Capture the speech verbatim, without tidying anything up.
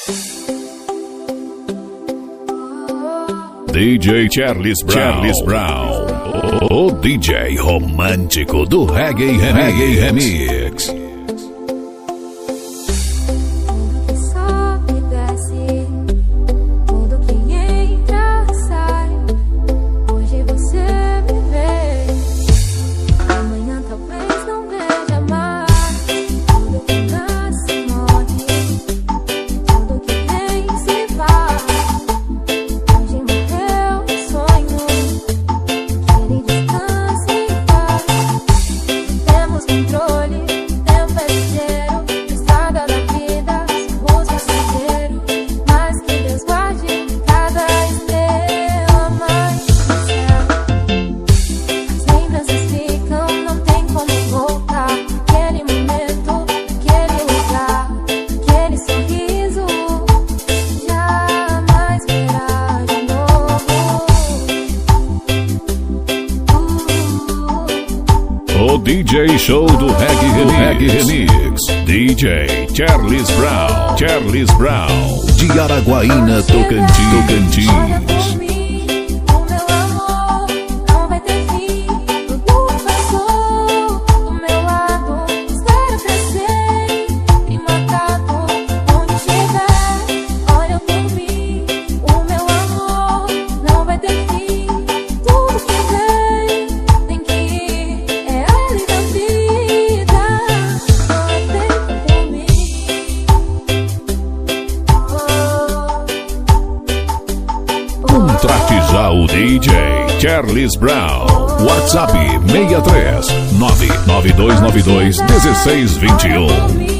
D J Charles Brown, Charles Brown, o D J romântico do Reggae, Reggae Remix. O D J Show do Reggae, Reggae Remix. D J Charles Brown, Charles Brown, de Araguaína, Tocantins, Tocantins. Contrate já o D J Charles Brown. WhatsApp seis três nove nove dois nove dois um seis dois um.